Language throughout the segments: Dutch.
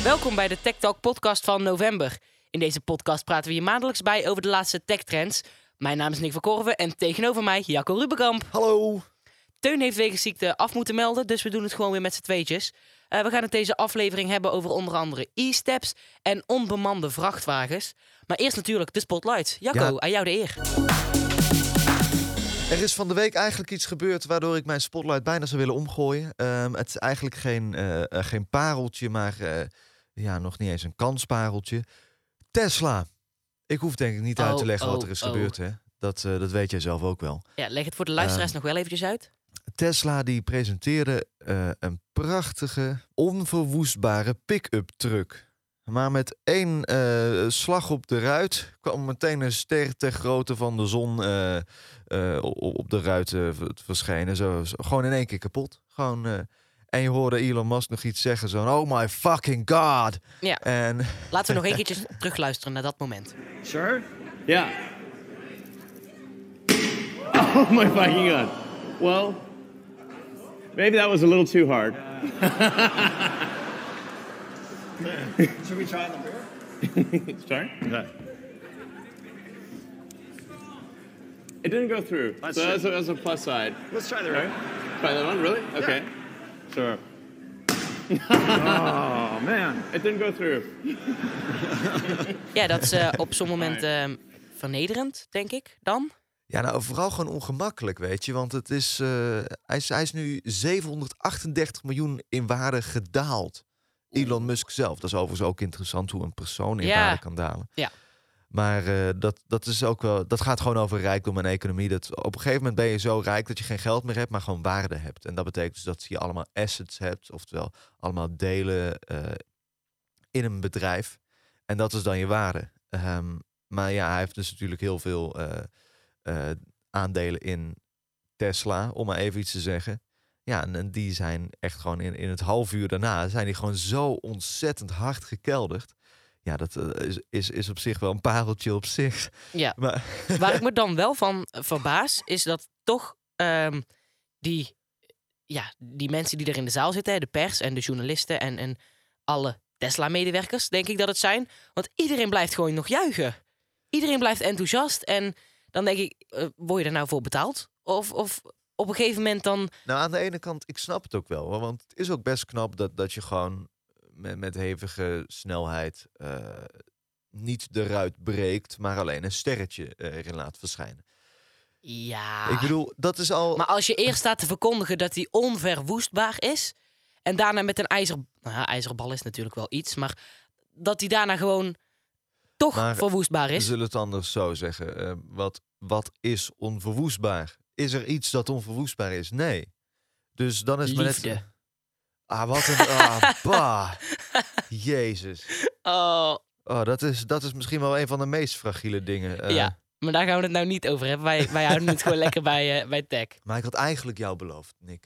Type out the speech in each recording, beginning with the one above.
Welkom bij de Tech Talk podcast van november. In deze podcast praten we je maandelijks bij over de laatste tech-trends. Mijn naam is Nick van Korven en tegenover mij Jacco Rubekamp. Hallo. Teun heeft wegens ziekte af moeten melden, dus we doen het gewoon weer met z'n tweetjes. We gaan het deze aflevering hebben over onder andere e-steps en onbemande vrachtwagens. Maar eerst natuurlijk de spotlight. Jacco, aan jou de eer. Er is van de week eigenlijk iets gebeurd waardoor ik mijn spotlight bijna zou willen omgooien. Het is eigenlijk geen pareltje, maar nog niet eens een kanspareltje. Tesla. Ik hoef denk ik niet uit te leggen wat er is gebeurd. Hè? Dat weet jij zelf ook wel. Ja, leg het voor de luisteraars nog wel eventjes uit. Tesla die presenteerde een prachtige, onverwoestbare pick-up truck. Maar met één slag op de ruit kwam meteen een ster ter grootte van de zon op de ruit verschijnen. Zo, gewoon in één keer kapot. En je hoorde Elon Musk nog iets zeggen, zo'n oh my fucking god. Ja. En Laten we nog een keertje terugluisteren naar dat moment. Sure? Yeah. Oh my fucking god. Well, maybe that was a little too hard. Should we try the beer? Sorry? Okay. It didn't go through. So that's a plus side. Let's try the Right? beer. Try that one? Really? Okay. Sure. Oh, man. It didn't go through. Ja, dat is op zo'n moment vernederend, denk ik, dan. ja, nou vooral gewoon ongemakkelijk, weet je. Want het is, hij is nu 738 miljoen in waarde gedaald. Elon Musk zelf. Dat is overigens ook interessant hoe een persoon in waarde kan dalen. Ja. Maar dat is ook wel. Dat gaat gewoon over rijkdom en economie. Dat op een gegeven moment ben je zo rijk dat je geen geld meer hebt, maar gewoon waarde hebt. En dat betekent dus dat je allemaal assets hebt, oftewel allemaal delen in een bedrijf. En dat is dan je waarde. Maar ja, hij heeft dus natuurlijk heel veel aandelen in Tesla, om maar even iets te zeggen. Ja, en die zijn echt gewoon in het half uur daarna zijn die gewoon zo ontzettend hard gekelderd. Ja, dat is op zich wel een pareltje op zich. Ja. Maar Waar ik me dan wel van verbaas, is dat toch die mensen die er in de zaal zitten, hè, de pers en de journalisten en alle Tesla-medewerkers, denk ik dat het zijn. Want iedereen blijft gewoon nog juichen. Iedereen blijft enthousiast. En dan denk ik, word je er nou voor betaald? Of op een gegeven moment dan... nou, aan de ene kant, ik snap het ook wel. Hoor, want het is ook best knap dat je gewoon met hevige snelheid niet de ruit breekt, maar alleen een sterretje erin laat verschijnen. Ja... Ik bedoel, dat is al... Maar als je eerst staat te verkondigen dat die onverwoestbaar is, en daarna met een ijzeren bal is natuurlijk wel iets, maar dat die daarna gewoon toch Maar verwoestbaar We is. zullen het anders zo zeggen. Wat is onverwoestbaar? Is er iets dat onverwoestbaar is? Nee. Dus dan is het Liefde. maar net... wat een... bah. Jezus. Oh, Dat is misschien wel een van de meest fragiele dingen. ja. Maar daar gaan we het nou niet over hebben. Wij houden het gewoon lekker bij tech. Maar ik had eigenlijk jou beloofd, Nick,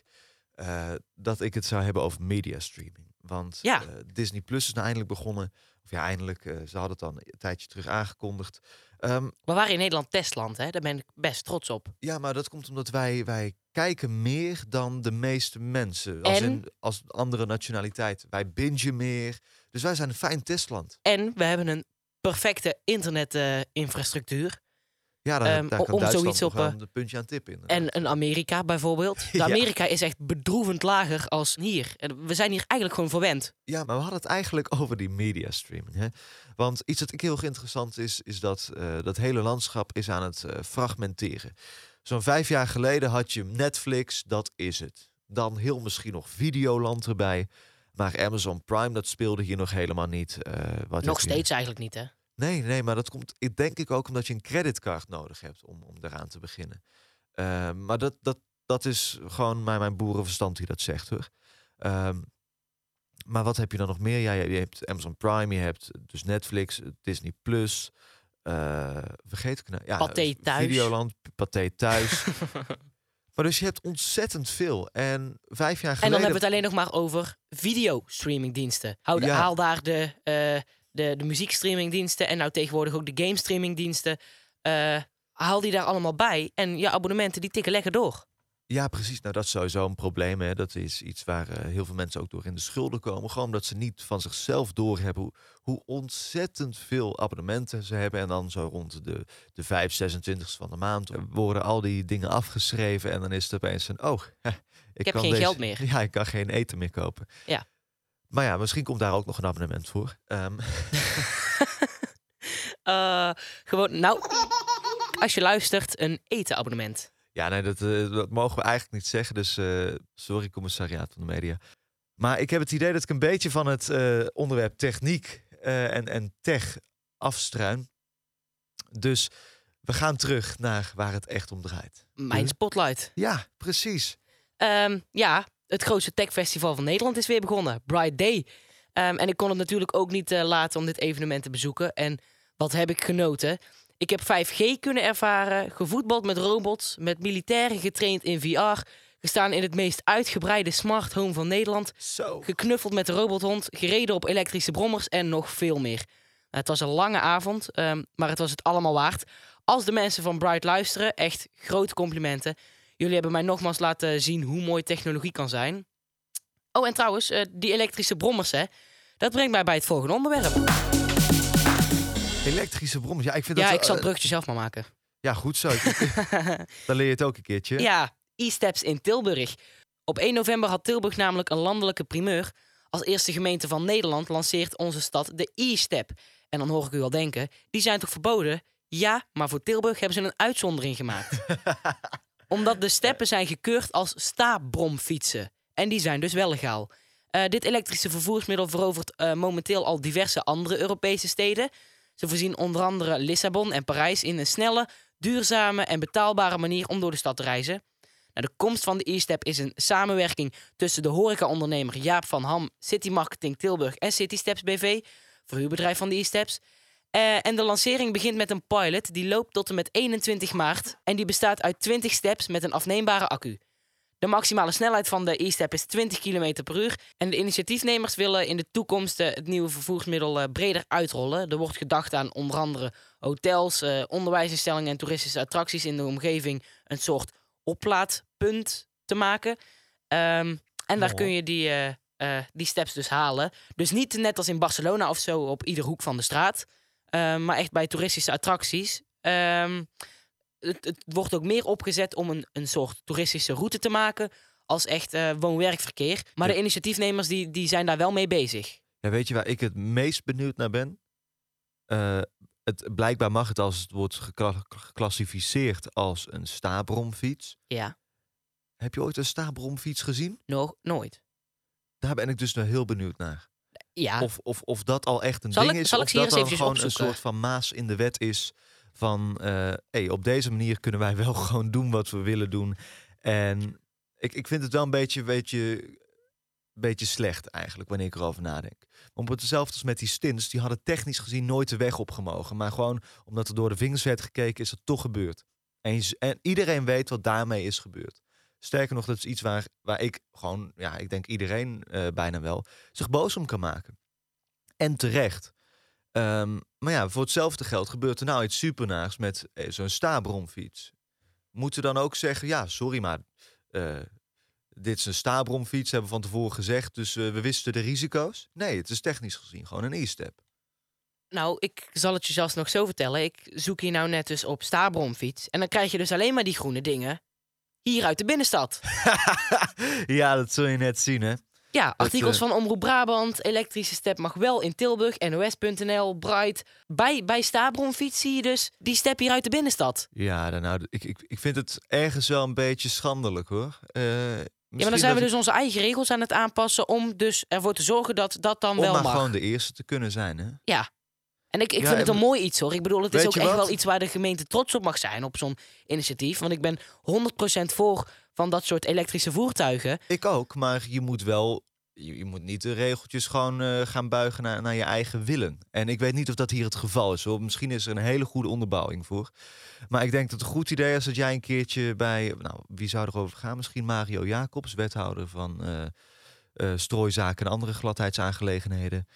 dat ik het zou hebben over mediastreaming. Want Ja. Disney Plus is nou eindelijk begonnen. Of ja, eindelijk. Ze hadden het dan een tijdje terug aangekondigd. We waren in Nederland testland, hè? Daar ben ik best trots op. Ja, maar dat komt omdat wij kijken meer dan de meeste mensen. Als andere nationaliteit. Wij bingen meer. Dus wij zijn een fijn testland. En we hebben een perfecte internetinfrastructuur. Ja, daar kan om Duitsland zoiets nog op, wel een puntje aan tip in. En een Amerika bijvoorbeeld. De Ja. Amerika is echt bedroevend lager als hier. En we zijn hier eigenlijk gewoon verwend. Ja, maar we hadden het eigenlijk over die mediastreaming. Hè? Want iets dat ik heel interessant is dat dat hele landschap is aan het fragmenteren. Zo'n 5 jaar geleden had je Netflix, dat is het. Dan heel misschien nog Videoland erbij. Maar Amazon Prime, dat speelde hier nog helemaal niet. Nog steeds eigenlijk niet, hè? Nee, maar dat komt denk ik ook omdat je een creditcard nodig hebt om daaraan te beginnen. Maar dat is gewoon mijn boerenverstand die dat zegt, hoor. Maar wat heb je dan nog meer? Ja, je hebt Amazon Prime, je hebt dus Netflix, Disney Plus. Vergeet ik nou? Ja, Pathé Thuis. Videoland, Pathé Thuis. Maar dus je hebt ontzettend veel. En 5 jaar En geleden... dan hebben we het alleen nog maar over videostreamingdiensten. Haal daar de muziekstreamingdiensten en nou tegenwoordig ook de gamestreamingdiensten. Haal die daar allemaal bij. En je abonnementen die tikken lekker door. Ja, precies. Nou, dat is sowieso een probleem. Hè. Dat is iets waar heel veel mensen ook door in de schulden komen. Gewoon omdat ze niet van zichzelf doorhebben hoe ontzettend veel abonnementen ze hebben. En dan zo rond de 26e van de maand worden al die dingen afgeschreven. En dan is het opeens ik heb kan geen geld meer. Ja, ik kan geen eten meer kopen. Ja. Maar ja, misschien komt daar ook nog een abonnement voor. Gewoon, nou, als je luistert, een etenabonnement. Ja, nee, dat mogen we eigenlijk niet zeggen. Dus sorry, commissariaat van de media. Maar ik heb het idee dat ik een beetje van het onderwerp techniek en tech afstruin. Dus we gaan terug naar waar het echt om draait. Mijn spotlight. Ja, precies. Ja, het grootste techfestival van Nederland is weer begonnen. Bright Day. En ik kon het natuurlijk ook niet laten om dit evenement te bezoeken. En wat heb ik genoten. Ik heb 5G kunnen ervaren, gevoetbald met robots, met militairen getraind in VR, gestaan in het meest uitgebreide smart home van Nederland, Zo. geknuffeld met de robothond, gereden op elektrische brommers en nog veel meer. Het was een lange avond, maar het was het allemaal waard. Als de mensen van Bright luisteren, echt grote complimenten. Jullie hebben mij nogmaals laten zien hoe mooi technologie kan zijn. Oh, en trouwens, die elektrische brommers, hè, dat brengt mij bij het volgende onderwerp. Elektrische brommers. Ja, ik vind Ja, dat ik zal het bruggetje zelf maar maken. Ja, goed zo. Dan leer je het ook een keertje. Ja, e-steps in Tilburg. Op 1 november had Tilburg namelijk een landelijke primeur. Als eerste gemeente van Nederland lanceert onze stad de e-step. En dan hoor ik u al denken, die zijn toch verboden? Ja, maar voor Tilburg hebben ze een uitzondering gemaakt. Omdat de steppen zijn gekeurd als sta-bromfietsen. En die zijn dus wel legaal. Dit elektrische vervoersmiddel verovert momenteel al diverse andere Europese steden. Ze voorzien onder andere Lissabon en Parijs in een snelle, duurzame en betaalbare manier om door de stad te reizen. Nou, de komst van de e-step is een samenwerking tussen de horecaondernemer Jaap van Ham, City Marketing Tilburg en City Steps BV, verhuurbedrijf van de e-steps. En de lancering begint met een pilot die loopt tot en met 21 maart en die bestaat uit 20 steps met een afneembare accu. De maximale snelheid van de e-step is 20 km per uur. En de initiatiefnemers willen in de toekomst het nieuwe vervoersmiddel breder uitrollen. Er wordt gedacht aan onder andere hotels, onderwijsinstellingen en toeristische attracties in de omgeving een soort oplaadpunt te maken. En daar kun je die steps dus halen. Dus niet net als in Barcelona of zo op ieder hoek van de straat. Maar echt bij toeristische attracties. Het wordt ook meer opgezet om een soort toeristische route te maken als echt woon-werkverkeer. Maar de initiatiefnemers die zijn daar wel mee bezig. Ja, weet je waar ik het meest benieuwd naar ben? Blijkbaar mag het als het wordt geclassificeerd als een sta-bromfiets. Ja. Heb je ooit een sta-bromfiets gezien? Nooit. Daar ben ik dus nou heel benieuwd naar. Ja. Of dat al echt een Zal ding ik- is. zal Of ik ze hier dat eens dan eventjes gewoon een opzoeken? soort van maas in de wet is. Van op deze manier kunnen wij wel gewoon doen wat we willen doen. En ik vind het wel een beetje slecht eigenlijk, wanneer ik erover nadenk. Om hetzelfde als met die stints, die hadden technisch gezien nooit de weg opgemogen. Maar gewoon omdat er door de vingers werd gekeken, is het toch gebeurd. En iedereen weet wat daarmee is gebeurd. Sterker nog, dat is iets waar ik gewoon, ja, ik denk iedereen bijna wel, zich boos om kan maken. En terecht. Maar ja, voor hetzelfde geld gebeurt er nou iets supernaars met zo'n sta-bromfiets. Moeten we dan ook zeggen, ja, sorry, maar dit is een sta-bromfiets, hebben we van tevoren gezegd, dus we wisten de risico's? Nee, het is technisch gezien gewoon een e-step. Nou, ik zal het je zelfs nog zo vertellen. Ik zoek hier nou net dus op sta-bromfiets. En dan krijg je dus alleen maar die groene dingen hier uit de binnenstad. Ja, dat zul je net zien, hè? Ja, artikels van Omroep Brabant, elektrische step mag wel in Tilburg, NOS.nl, Bright. Bij sta-bromfiets zie je dus die step hier uit de binnenstad. Ja, ik vind het ergens wel een beetje schandelijk, hoor. Ja, maar dan zijn we dus onze eigen regels aan het aanpassen om dus ervoor te zorgen dat dat dan wel om maar mag. gewoon de eerste te kunnen zijn, hè? Ja. En ik Ja, vind het en- een mooi iets, hoor. Ik bedoel, het is Weet ook je echt wat? wel iets waar de gemeente trots op mag zijn, op zo'n initiatief. Want ik ben 100% voor van dat soort elektrische voertuigen. Ik ook, maar je moet wel... Je moet niet de regeltjes gewoon gaan buigen naar je eigen willen. En ik weet niet of dat hier het geval is, hoor. Misschien is er een hele goede onderbouwing voor. Maar ik denk dat het een goed idee is dat jij een keertje bij... Nou, wie zou erover gaan? Misschien Mario Jacobs, wethouder van strooizaken en andere gladheidsaangelegenheden.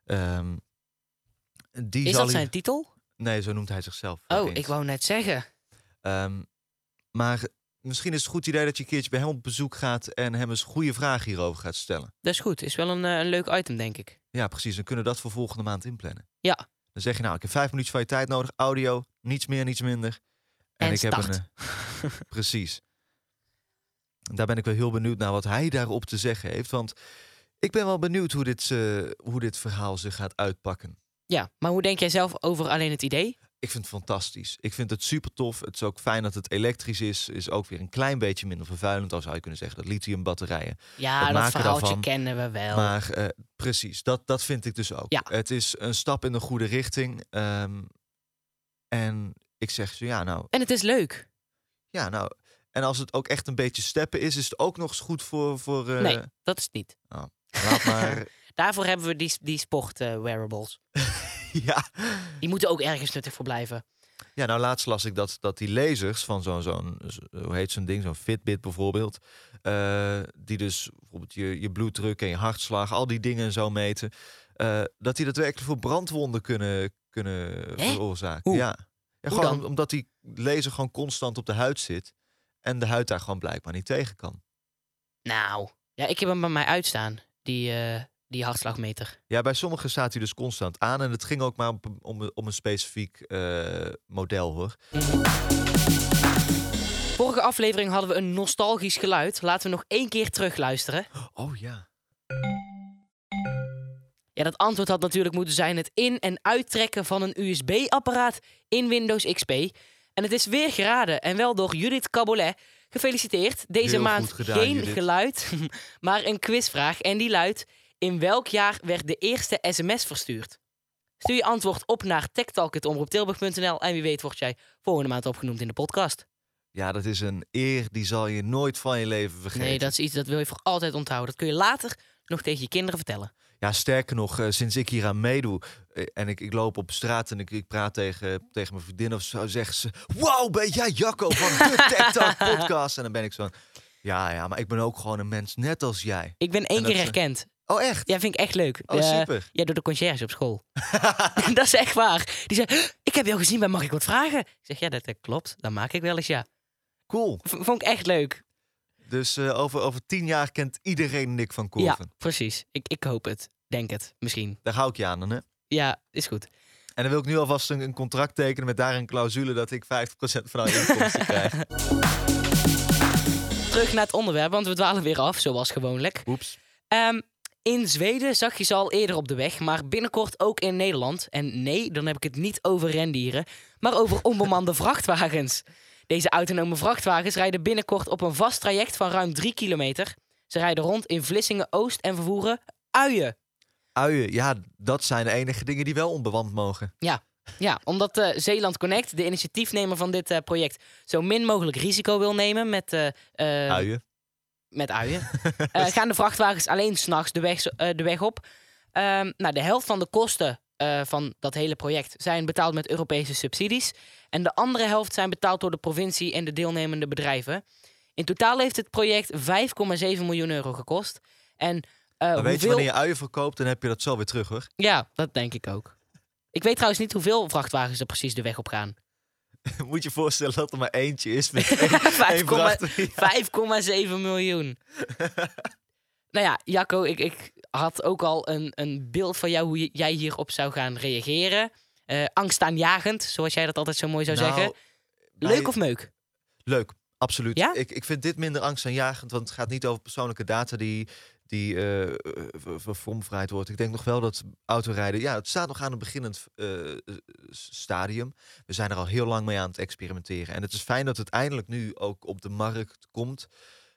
Die Is zal dat hier- zijn titel? Nee, zo noemt hij zichzelf. Oh, eens. ik wou net zeggen. Maar misschien is het een goed idee dat je een keertje bij hem op bezoek gaat en hem eens goede vragen hierover gaat stellen. Dat is goed. Is wel een leuk item, denk ik. Ja, precies. Dan kunnen we dat voor volgende maand inplannen. Ja. Dan zeg je nou, ik heb 5 minuutjes van je tijd nodig. Audio, niets meer, niets minder. En ik start. heb precies. Daar ben ik wel heel benieuwd naar wat hij daarop te zeggen heeft. Want ik ben wel benieuwd hoe dit verhaal zich gaat uitpakken. Ja, maar hoe denk jij zelf over alleen het idee? Ik vind het fantastisch. Ik vind het super tof. Het is ook fijn dat het elektrisch is. Is ook weer een klein beetje minder vervuilend. Al zou je kunnen zeggen dat lithiumbatterijen. Ja, Het dat maken verhaaltje daarvan. kennen we wel. Maar precies, dat vind ik dus ook. Ja. Het is een stap in de goede richting. En ik zeg zo, En het is leuk. en als het ook echt een beetje steppen is het ook nog eens goed voor Nee, dat is het niet. laat maar. Daarvoor hebben we die sport-wearables. Ja. Die moeten ook ergens nuttig voor blijven. Ja, nou laatst las ik dat die lasers van hoe heet zo'n ding, zo'n Fitbit bijvoorbeeld, die dus bijvoorbeeld je bloeddruk en je hartslag, al die dingen zo meten, dat die daadwerkelijk voor brandwonden kunnen veroorzaken. Hoe? Ja, Hoe gewoon dan? omdat die laser gewoon constant op de huid zit en de huid daar gewoon blijkbaar niet tegen kan. Nou, ja, ik heb hem bij mij uitstaan. Die hartslagmeter. Ja, bij sommigen staat hij dus constant aan en het ging ook maar om een specifiek model, hoor. Vorige aflevering hadden we een nostalgisch geluid. Laten we nog 1 keer terugluisteren. Oh ja. Ja, dat antwoord had natuurlijk moeten zijn het in- en uittrekken van een USB-apparaat in Windows XP. En het is weer geraden en wel door Judith Cabolet. Gefeliciteerd. Deze Heel maand goed gedaan, geen Judith. geluid, maar een quizvraag. En die luidt: in welk jaar werd de eerste sms verstuurd? Stuur je antwoord op naar techtalk@omroeptilburg.nl en wie weet word jij volgende maand opgenoemd in de podcast. Ja, dat is een eer die zal je nooit van je leven vergeten. Nee, dat is iets dat wil je voor altijd onthouden. Dat kun je later nog tegen je kinderen vertellen. Ja, sterker nog, sinds ik hier aan meedoe en ik loop op straat en ik praat tegen mijn vriendin of zo, zegt ze: "Wow, ben jij Jacco van de Tech Talk podcast?" En dan ben ik zo: ja, maar ik ben ook gewoon een mens net als jij. Ik ben 1 dat keer is- herkend. Oh, echt? Ja, vind ik echt leuk. Oh, super. Ja, door de conciërge op school. Dat is echt waar. Die zei: ik heb jou gezien, maar mag ik wat vragen? Ik zeg: ja, dat klopt. Dat maak ik wel eens, ja. Cool. Vond ik echt leuk. Dus over 10 jaar kent iedereen Nick van Korven. Ja, precies. Ik hoop het. Denk het. Misschien. Daar hou ik je aan, hè? Ja, is goed. En dan wil ik nu alvast een contract tekenen met daarin een clausule dat ik 50% van alle inkomsten krijg. Terug naar het onderwerp, want we dwalen weer af, zoals gewoonlijk. Oeps. In Zweden zag je ze al eerder op de weg, maar binnenkort ook in Nederland. En nee, dan heb ik het niet over rendieren, maar over onbemande vrachtwagens. Deze autonome vrachtwagens rijden binnenkort op een vast traject van ruim 3 kilometer. Ze rijden rond in Vlissingen-Oost en vervoeren uien. Uien, ja, dat zijn de enige dingen die wel onbewand mogen. Ja, omdat Zeeland Connect, de initiatiefnemer van dit project, zo min mogelijk risico wil nemen met Uien. met uien, gaan de vrachtwagens alleen 's nachts de weg op. De helft van de kosten van dat hele project zijn betaald met Europese subsidies. En de andere helft zijn betaald door de provincie en de deelnemende bedrijven. In totaal heeft het project 5,7 miljoen euro gekost. En Maar weet je, hoeveel... wanneer je uien verkoopt, dan heb je dat zo weer terug, hoor. Ja, dat denk ik ook. Ik weet trouwens niet hoeveel vrachtwagens er precies de weg op gaan. Moet je voorstellen dat er maar eentje is met één vrachtwagen. 5,7 miljoen. Nou ja, Jacco, ik had ook al een beeld van jou hoe jij hierop zou gaan reageren. Angstaanjagend, zoals jij dat altijd zo mooi zou zeggen. Leuk of meuk? Leuk, absoluut. Ja? Ik vind dit minder angstaanjagend, want het gaat niet over persoonlijke data die verfromvrijheid wordt. Ik denk nog wel dat autorijden, ja, het staat nog aan een beginnend stadium. We zijn er al heel lang mee aan het experimenteren. En het is fijn dat het eindelijk nu ook op de markt komt.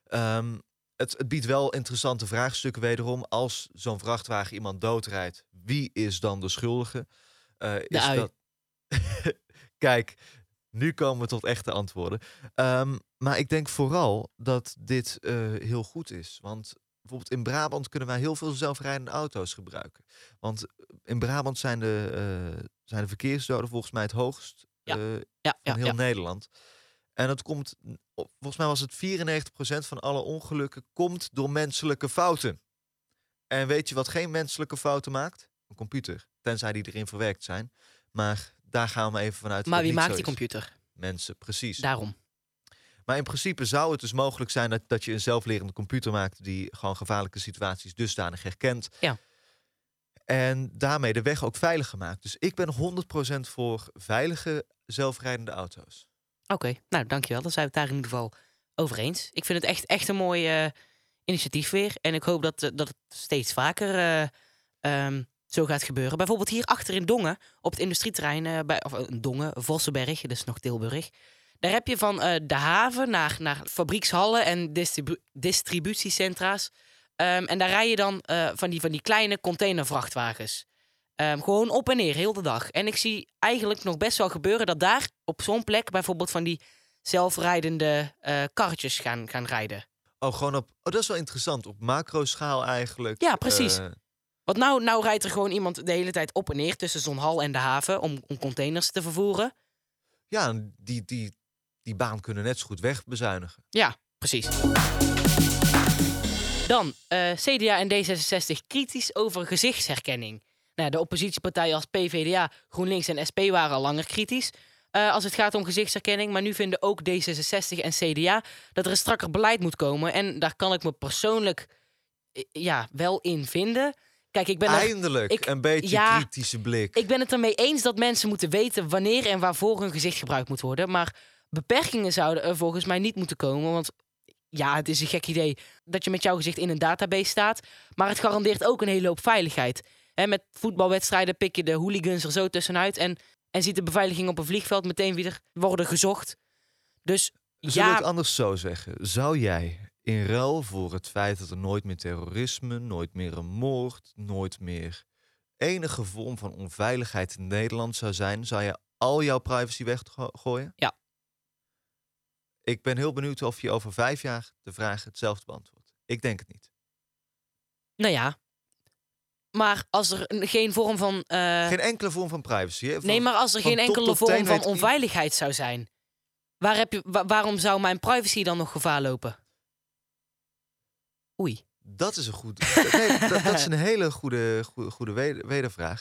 Het biedt wel interessante vraagstukken wederom. Als zo'n vrachtwagen iemand doodrijdt, wie is dan de schuldige? Is ui. dat... Kijk, nu komen we tot echte antwoorden. Maar ik denk vooral dat dit heel goed is. Want bijvoorbeeld in Brabant kunnen wij heel veel zelfrijdende auto's gebruiken. Want in Brabant zijn de verkeersdoden volgens mij het hoogst van heel Nederland. En dat komt, volgens mij was het 94% van alle ongelukken komt door menselijke fouten. En weet je wat geen menselijke fouten maakt? Een computer, tenzij die erin verwerkt zijn. Maar daar gaan we even vanuit. Maar wie niet maakt zo die is. computer? Mensen, precies. Daarom. Maar in principe zou het dus mogelijk zijn dat je een zelflerende computer maakt die gewoon gevaarlijke situaties dusdanig herkent. Ja. En daarmee de weg ook veiliger maakt. Dus ik ben 100% voor veilige zelfrijdende auto's. Oké, nou dankjewel. Dan zijn we het daar in ieder geval over eens. Ik vind het echt een mooi initiatief weer. En ik hoop dat het steeds vaker zo gaat gebeuren. Bijvoorbeeld hier achter in Dongen, op het industrieterrein, Dongen, Vossenberg, dat is nog Tilburg. Daar heb je van de haven naar fabriekshallen en distributiecentra's. En daar rij je dan van die kleine containervrachtwagens. Gewoon op en neer, heel de dag. En ik zie eigenlijk nog best wel gebeuren dat daar op zo'n plek bijvoorbeeld van die zelfrijdende karretjes gaan rijden. Oh, gewoon op... Oh, dat is wel interessant. Op macro-schaal eigenlijk. Ja, precies. Want nou rijdt er gewoon iemand de hele tijd op en neer tussen zo'n hal en de haven om containers te vervoeren. Ja, die baan kunnen net zo goed wegbezuinigen. Ja, precies. Dan, CDA en D66 kritisch over gezichtsherkenning. Nou, de oppositiepartijen als PvdA, GroenLinks en SP waren al langer kritisch als het gaat om gezichtsherkenning. Maar nu vinden ook D66 en CDA dat er een strakker beleid moet komen. En daar kan ik me persoonlijk wel in vinden. Kijk, ik ben Eindelijk een beetje kritische blik. Ik ben het ermee eens dat mensen moeten weten wanneer en waarvoor hun gezicht gebruikt moet worden. Maar beperkingen zouden er volgens mij niet moeten komen. Want ja, het is een gek idee dat je met jouw gezicht in een database staat. Maar het garandeert ook een hele hoop veiligheid. Met voetbalwedstrijden pik je de hooligans er zo tussenuit. En ziet de beveiliging op een vliegveld meteen weer worden gezocht. Dus Zullen we het anders zo zeggen? Zou jij in ruil voor het feit dat er nooit meer terrorisme, nooit meer een moord, nooit meer enige vorm van onveiligheid in Nederland zou zijn, zou je al jouw privacy weggooien? Ja. Ik ben heel benieuwd of je over 5 jaar de vraag hetzelfde beantwoordt. Ik denk het niet. Nou ja. Maar als er geen vorm van... Geen enkele vorm van privacy. Hè? Nee, maar als er geen enkele vorm van onveiligheid zou zijn, waarom zou mijn privacy dan nog gevaar lopen? Oei. Dat is een goed. Nee, dat is een hele goede wedervraag.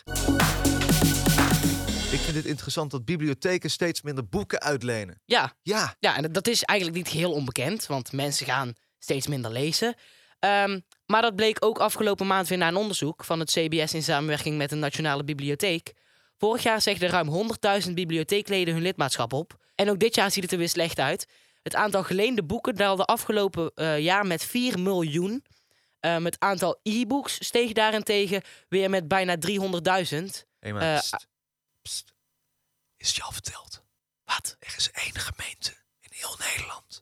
Ik vind het interessant dat bibliotheken steeds minder boeken uitlenen. Ja. Ja. Ja, en dat is eigenlijk niet heel onbekend, want mensen gaan steeds minder lezen. Maar dat bleek ook afgelopen maand weer na een onderzoek van het CBS in samenwerking met de Nationale Bibliotheek. Vorig jaar zegden ruim 100.000 bibliotheekleden hun lidmaatschap op. En ook dit jaar ziet het er weer slecht uit. Het aantal geleende boeken daalde afgelopen jaar met 4 miljoen. Het aantal e-books steeg daarentegen weer met bijna 300.000. Hey, maar pst. Is het je al verteld? Wat? Er is 1 gemeente in heel Nederland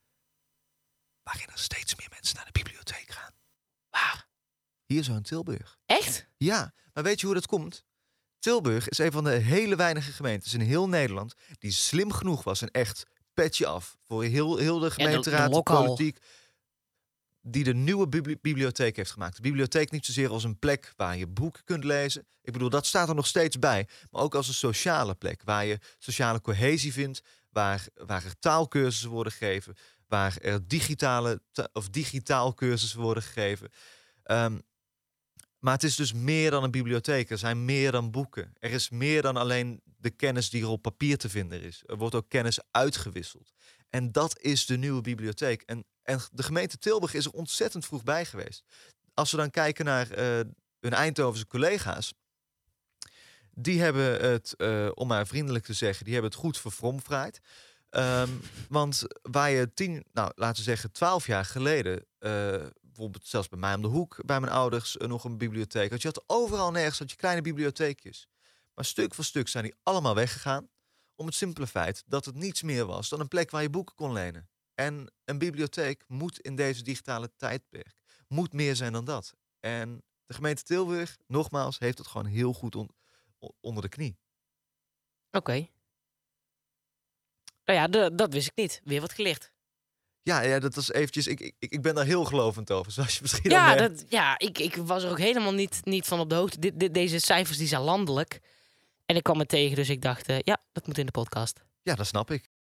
waarin er steeds meer mensen naar de bibliotheek gaan. Waar? Hier zo in Tilburg. Echt? Ja, maar weet je hoe dat komt? Tilburg is een van de hele weinige gemeentes in heel Nederland die slim genoeg was en echt petje af voor heel de gemeenteraad, de politiek, die de nieuwe bibliotheek heeft gemaakt. De bibliotheek niet zozeer als een plek waar je boeken kunt lezen. Ik bedoel, dat staat er nog steeds bij. Maar ook als een sociale plek waar je sociale cohesie vindt, waar er taalkursussen worden gegeven, waar er digitaal cursussen worden gegeven. Maar het is dus meer dan een bibliotheek. Er zijn meer dan boeken. Er is meer dan alleen de kennis die er op papier te vinden is. Er wordt ook kennis uitgewisseld. En dat is de nieuwe bibliotheek. En de gemeente Tilburg is er ontzettend vroeg bij geweest. Als we dan kijken naar hun Eindhovense collega's, die hebben het, om maar vriendelijk te zeggen, die hebben het goed verfromfraaid. Want waar je 12 jaar geleden, bijvoorbeeld zelfs bij mij om de hoek, bij mijn ouders, nog een bibliotheek had. Je had overal nergens had je kleine bibliotheekjes. Maar stuk voor stuk zijn die allemaal weggegaan. Om het simpele feit dat het niets meer was dan een plek waar je boeken kon lenen. En een bibliotheek moet in deze digitale tijdperk moet meer zijn dan dat. En de gemeente Tilburg, nogmaals, heeft het gewoon heel goed onder de knie. Oké. Nou ja, dat wist ik niet. Weer wat geleerd. Ja, dat was eventjes. Ik ben daar heel gelovend over, zoals je misschien al merkt. Ik was er ook helemaal niet van op de hoogte. Deze cijfers die zijn landelijk. En ik kwam het tegen, dus ik dacht, dat moet in de podcast. Ja, dat snap ik.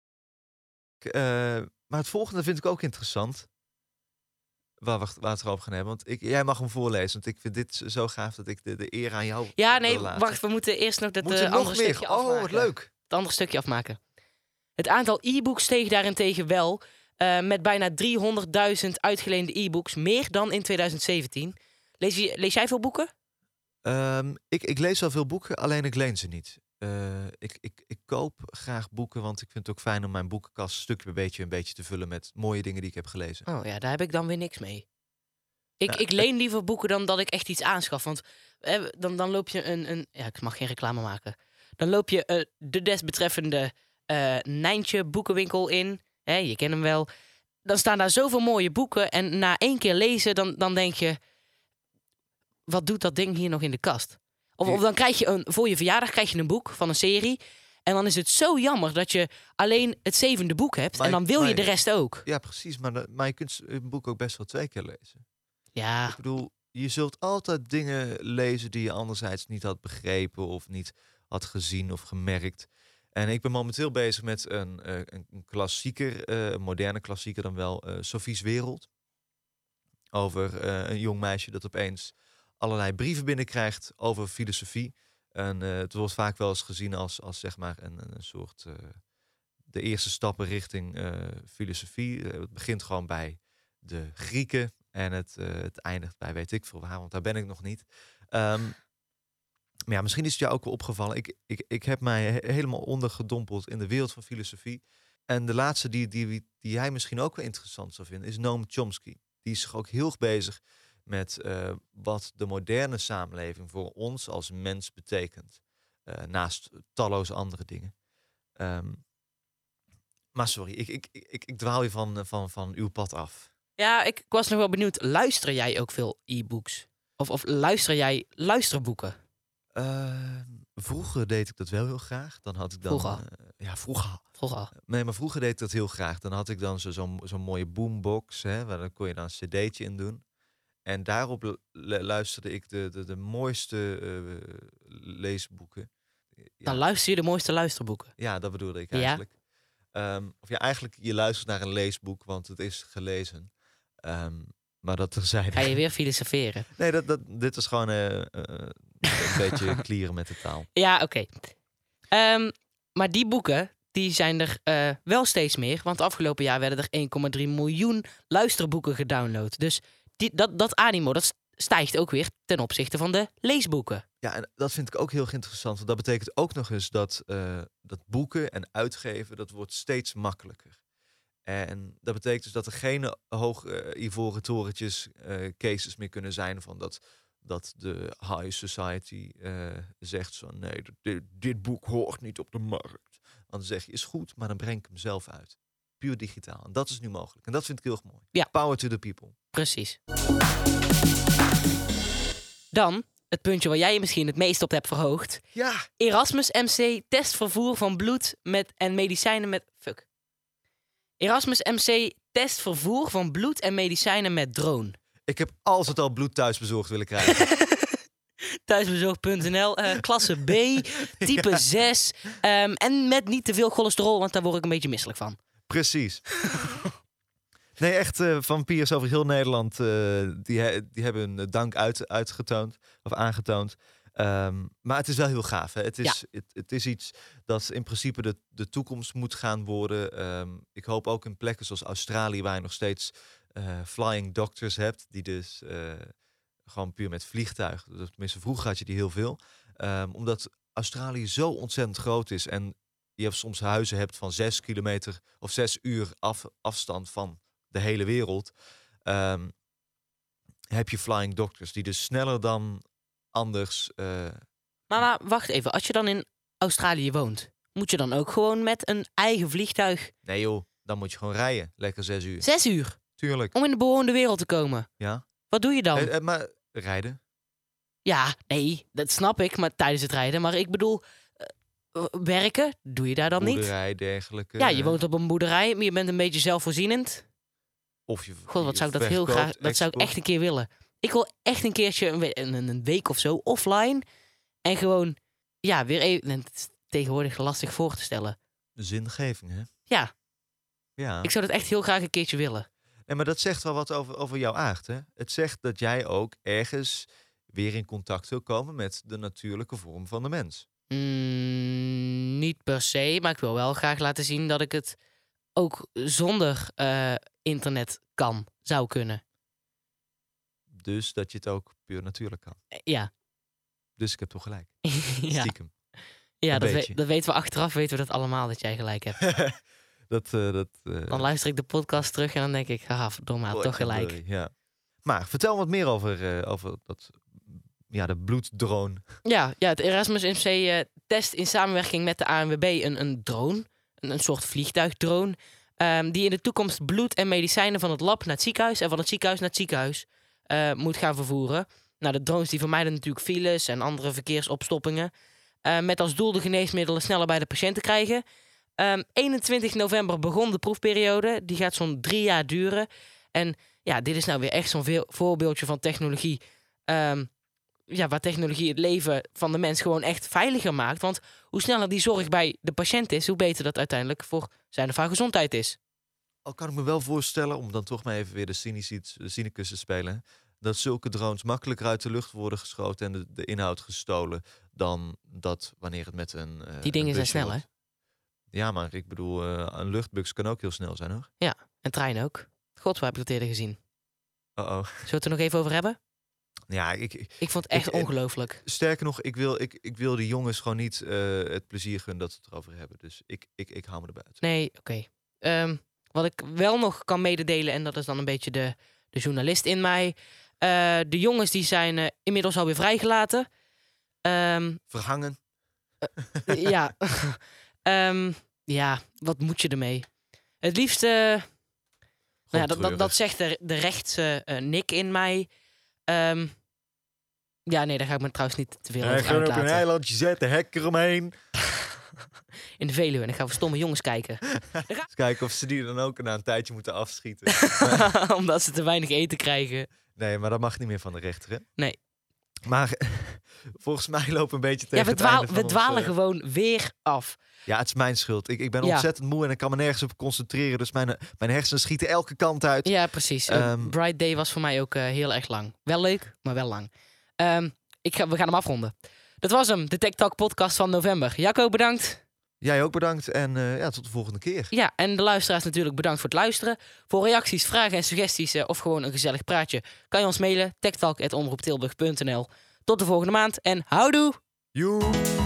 Maar het volgende vind ik ook interessant. Waar we het erover gaan hebben. Want jij mag hem voorlezen, want ik vind dit zo gaaf dat ik de eer aan jou Ja, nee, wil laten. wacht, we moeten eerst nog dat Moeten andere nog meer? stukje afmaken. Oh, wat leuk. Het andere stukje afmaken. Het aantal e-books steeg daarentegen wel. Met bijna 300.000 uitgeleende e-books. Meer dan in 2017. Lees jij veel boeken? Ik lees wel veel boeken, alleen ik leen ze niet. Ik koop graag boeken, want ik vind het ook fijn om mijn boekenkast stukje bij een beetje te vullen met mooie dingen die ik heb gelezen. Oh ja, daar heb ik dan weer niks mee. Nou, Ik leen liever boeken dan dat ik echt iets aanschaf. Want dan loop je een... Ja, ik mag geen reclame maken. Dan loop je de desbetreffende Nijntje boekenwinkel in. Je kent hem wel. Dan staan daar zoveel mooie boeken. En na 1 keer lezen, dan denk je... Wat doet dat ding hier nog in de kast? Of dan krijg je voor je verjaardag krijg je een boek van een serie. En dan is het zo jammer dat je alleen het 7e boek hebt. En dan wil je de rest ook. Ja, precies. Maar je kunt een boek ook best wel 2 keer lezen. Ja. Ik bedoel, je zult altijd dingen lezen die je anderzijds niet had begrepen of niet had gezien of gemerkt. En ik ben momenteel bezig met een klassieker, een moderne klassieker dan wel, Sophie's Wereld. Over een jong meisje dat opeens allerlei brieven binnenkrijgt over filosofie. En het wordt vaak wel eens gezien als zeg maar een soort de eerste stappen richting filosofie. Het begint gewoon bij de Grieken en het eindigt bij weet ik veel waar, want daar ben ik nog niet. Maar ja, misschien is het jou ook wel opgevallen. Ik heb mij helemaal ondergedompeld in de wereld van filosofie. En de laatste die jij misschien ook wel interessant zou vinden is Noam Chomsky. Die is zich ook heel erg bezig met wat de moderne samenleving voor ons als mens betekent. Naast talloze andere dingen. Maar sorry, ik dwaal je van uw pad af. Ja, ik was nog wel benieuwd. Luister jij ook veel e-books? Of luister jij luisterboeken? Vroeger deed ik dat wel heel graag. Dan had ik dan, vroeger. Nee, maar vroeger deed ik dat heel graag. Dan had ik dan zo'n mooie boombox, waar dan kon je dan een cd'tje in doen. En daarop luisterde ik de mooiste leesboeken. Dan luister je de mooiste luisterboeken. Ja, dat bedoelde ik eigenlijk. Eigenlijk je luistert naar een leesboek, want het is gelezen. Maar dat terzijde. Ga je weer filosoferen? Nee, dit is gewoon een beetje klieren met de taal. Ja, oké. Maar die boeken, die zijn er wel steeds meer. Want afgelopen jaar werden er 1,3 miljoen luisterboeken gedownload. Dus dat animo, dat stijgt ook weer ten opzichte van de leesboeken. Ja, en dat vind ik ook heel interessant. Want dat betekent ook nog eens dat boeken en uitgeven, dat wordt steeds makkelijker. En dat betekent dus dat er geen hoog ivoren torentjes cases meer kunnen zijn van dat de high society zegt zo nee, dit boek hoort niet op de markt. Want dan zeg je is goed, maar dan breng ik hem zelf uit. Puur digitaal. En dat is nu mogelijk. En dat vind ik heel erg mooi. Ja. Power to the people. Precies. Dan het puntje waar jij je misschien het meest op hebt verhoogd. Ja. Erasmus MC test vervoer van bloed en medicijnen met... Fuck. Erasmus MC test vervoer van bloed en medicijnen met drone. Ik heb als het al bloed thuis bezorgd willen krijgen. Thuisbezorgd.nl, klasse B, type 6. En met niet te veel cholesterol, want daar word ik een beetje misselijk van. Precies. Nee, echt vampiers over heel Nederland, die hebben hun dank uitgetoond of aangetoond. Maar het is wel heel gaaf. Hè? Het is iets dat in principe de toekomst moet gaan worden. Ik hoop ook in plekken zoals Australië, waar je nog steeds flying doctors hebt, die dus gewoon puur met vliegtuigen. Tenminste, vroeger had je die heel veel. Omdat Australië zo ontzettend groot is en je soms huizen hebt van 6 kilometer of 6 uur afstand van de hele wereld. Heb je flying doctors die dus sneller dan anders... Maar wacht even, als je dan in Australië woont, moet je dan ook gewoon met een eigen vliegtuig... Nee joh, dan moet je gewoon rijden. Lekker 6 uur. 6 uur? Tuurlijk. Om in de bewoonde wereld te komen? Ja. Wat doe je dan? Maar rijden? Ja, nee, dat snap ik, maar tijdens het rijden. Maar ik bedoel, werken, doe je daar dan niet? Boerderij, dergelijke. Ja, je woont op een boerderij, maar je bent een beetje zelfvoorzienend. Of je... God, wat zou ik dat heel graag... Dat zou ik echt een keer willen. Ik wil echt een keertje, een week of zo, offline. En gewoon, ja, weer even... Het is tegenwoordig lastig voor te stellen. Zingeving, hè? Ja. Ja. Ik zou dat echt heel graag een keertje willen. Nee, maar dat zegt wel wat over jouw aard, hè? Het zegt dat jij ook ergens weer in contact wil komen met de natuurlijke vorm van de mens. Niet per se, maar ik wil wel graag laten zien dat ik het ook zonder internet zou kunnen. Dus dat je het ook puur natuurlijk kan. Ja. Dus ik heb toch gelijk. Ja, Stiekem. ja een dat, beetje. dat weten we achteraf, weten we dat allemaal, dat jij gelijk hebt. Dan luister ik de podcast terug en dan denk ik, haha, verdomme, had toch gelijk. Ja. Maar vertel wat meer over dat, de bloeddrone. Ja, het Erasmus MC test in samenwerking met de ANWB een drone. Een soort vliegtuigdrone. Die in de toekomst bloed en medicijnen van het lab naar het ziekenhuis en van het ziekenhuis naar het ziekenhuis moet gaan vervoeren. Nou, de drones die vermijden natuurlijk files en andere verkeersopstoppingen. Met als doel de geneesmiddelen sneller bij de patiënten krijgen. 21 november begon de proefperiode. Die gaat zo'n 3 jaar duren. En ja, dit is nou weer echt zo'n voorbeeldje van technologie. Waar technologie het leven van de mens gewoon echt veiliger maakt. Want hoe sneller die zorg bij de patiënt is, hoe beter dat uiteindelijk voor zijn of haar gezondheid is. Al kan ik me wel voorstellen, om dan toch maar even weer de cynicus te spelen, dat zulke drones makkelijker uit de lucht worden geschoten en de inhoud gestolen dan dat wanneer het met een Die dingen een zijn busje snel, hè? wordt. Ja, maar ik bedoel, een luchtbux kan ook heel snel zijn, hoor. Ja, en trein ook. God, waar heb je dat eerder gezien? Uh-oh. Zullen we het er nog even over hebben? Ja, Ik vond het echt ongelooflijk. Sterker nog, ik wil die jongens gewoon niet het plezier gunnen dat ze het erover hebben. Dus ik hou me erbuiten. Nee, oké. Wat ik wel nog kan mededelen, en dat is dan een beetje de journalist in mij. De jongens die zijn inmiddels alweer vrijgelaten. Verhangen. Ja. Wat moet je ermee? Het liefst... dat zegt de rechtse Nick in mij. Daar ga ik me trouwens niet te veel over Gewoon op een uitlaten. eilandje zetten, hek eromheen. In de Veluwe. En dan gaan we stomme jongens kijken. Eens kijken of ze die dan ook na een tijdje moeten afschieten. Omdat ze te weinig eten krijgen. Nee, maar dat mag niet meer van de rechter, hè? Nee. Maar volgens mij lopen we een beetje Ja, tegen we dwalen gewoon weer af. Ja, het is mijn schuld. Ik ben Ja. ontzettend moe en ik kan me nergens op concentreren. Dus mijn hersenen schieten elke kant uit. Ja, precies. Bright Day was voor mij ook heel erg lang. Wel leuk, maar wel lang. We gaan hem afronden. Dat was hem, de Tech Talk podcast van november. Jacco, bedankt. Jij ook bedankt en tot de volgende keer. Ja, en de luisteraars natuurlijk bedankt voor het luisteren. Voor reacties, vragen en suggesties of gewoon een gezellig praatje kan je ons mailen. techtalk@omroeptilburg.nl. Tot de volgende maand en houdoe! Joe!